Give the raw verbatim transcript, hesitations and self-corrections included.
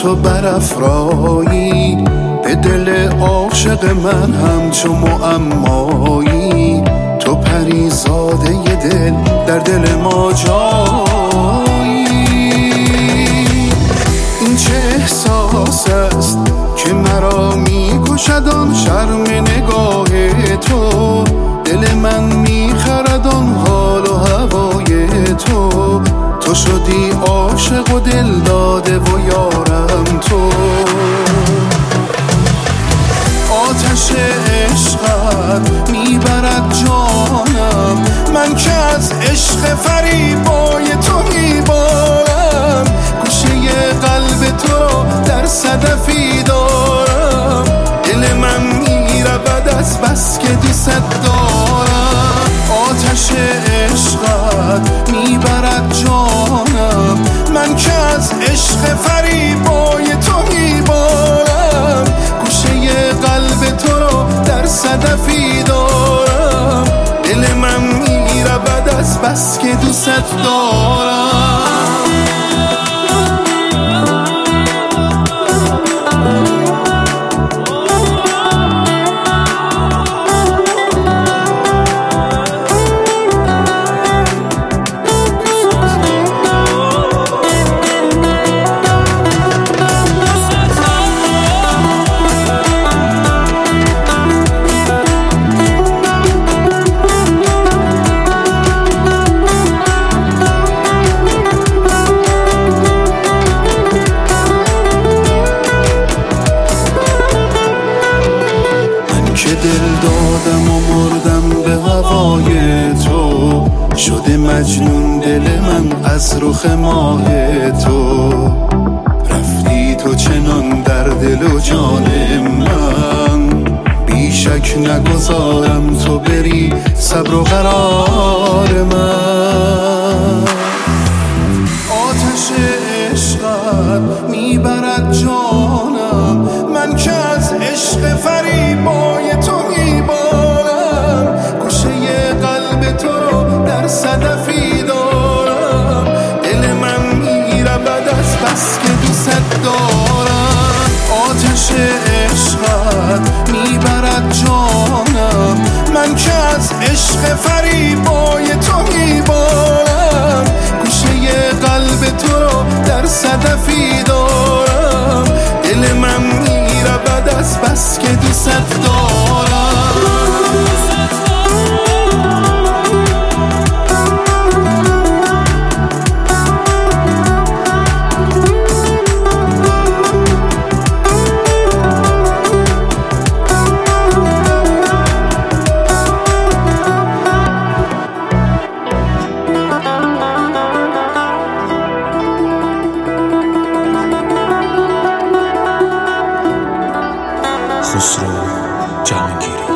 تو برافرایی، به دل عاشق من همچو معمایی. تو پریزاده ی دل در دل ما جایی. این چه احساس است که مرا می کشد آن شرم نگاه تو، دل من می خرد آن حال و هوای تو. تو شدی عاشق و دل داده و یارم تو. آتش عشقت میبرد جانم، من که از عشق فریبای تو میبارم. گوشه قلب تو در صدفی دارم، دل من میرود از بس که دوست دارم. آتش عشقت میبرد جانم، من که از عشق فریبای تو میبارم. گوشه قلب تو رو در صدفی دارم، دل من میرود از بس که دوست دارم. که دل دادم و مردم به هوای تو، شده مجنون دل من از رخ ماه تو. رفتی تو چنان در دل و جان من، بیشک نگذارم تو بری صبر و قرار من. آتش عشقت میبرد جانم، من که از عشق فریبای تو میبارم. گوشه قلب تو رو در صدفی دارم، دل من میرود از بس که دوست دارم. آتش عشقت میبرد جانم، من که از عشق فریبای تو میبارم. گوشه قلب تو رو در صدفی دارم، دل من میرود از بس که دوست دارم. خسرو جهانگیری.